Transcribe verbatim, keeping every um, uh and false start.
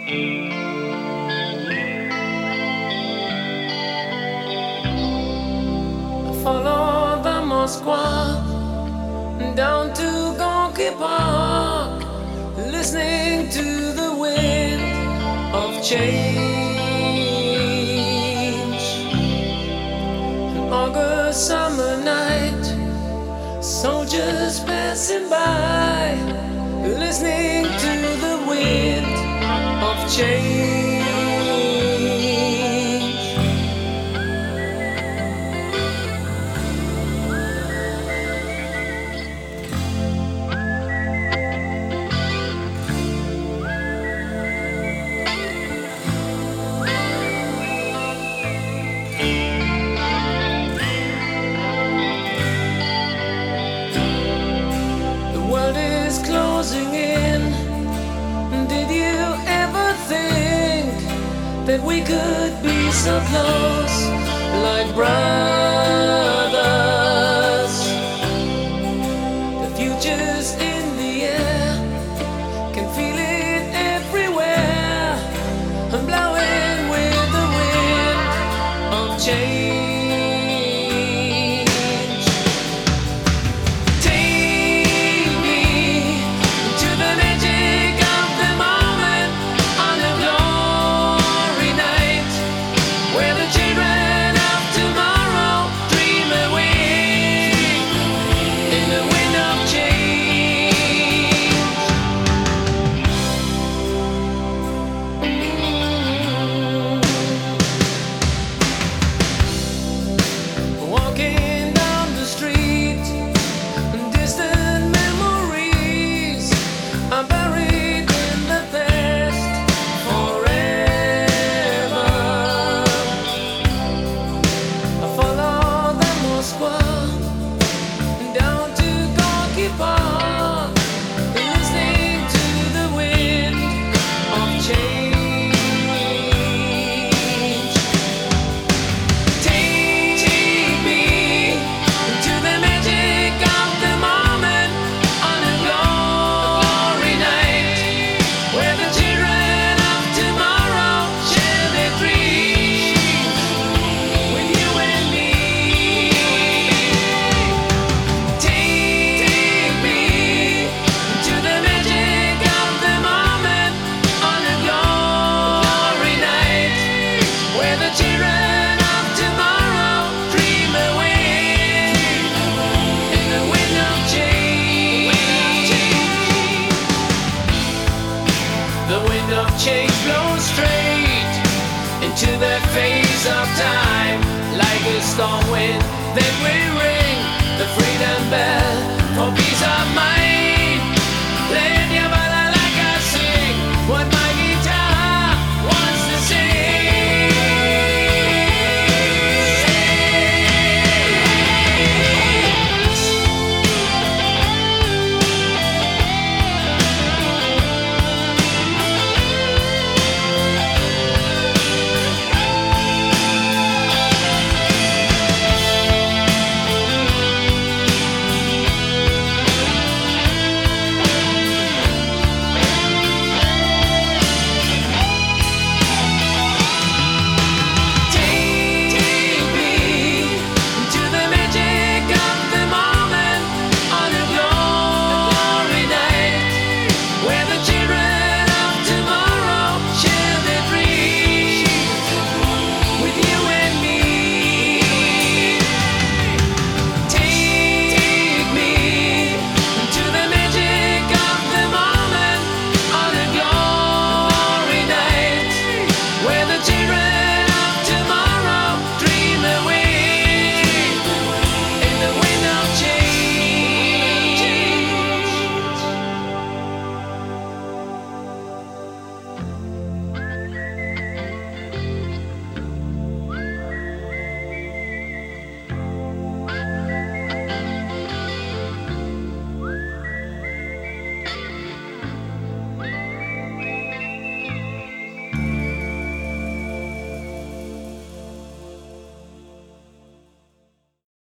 Follow the Moskva down to Gorky Park, listening to the wind of change. An August summer night, soldiers passing by, listening to the wind of change. Closing in. Did you ever think that we could be so close, like brothers? The future's in the air, can feel it everywhere. I'm blowing with the wind of change. Change blows straight into the face of time, like a storm wind. Then we ring the freedom bell.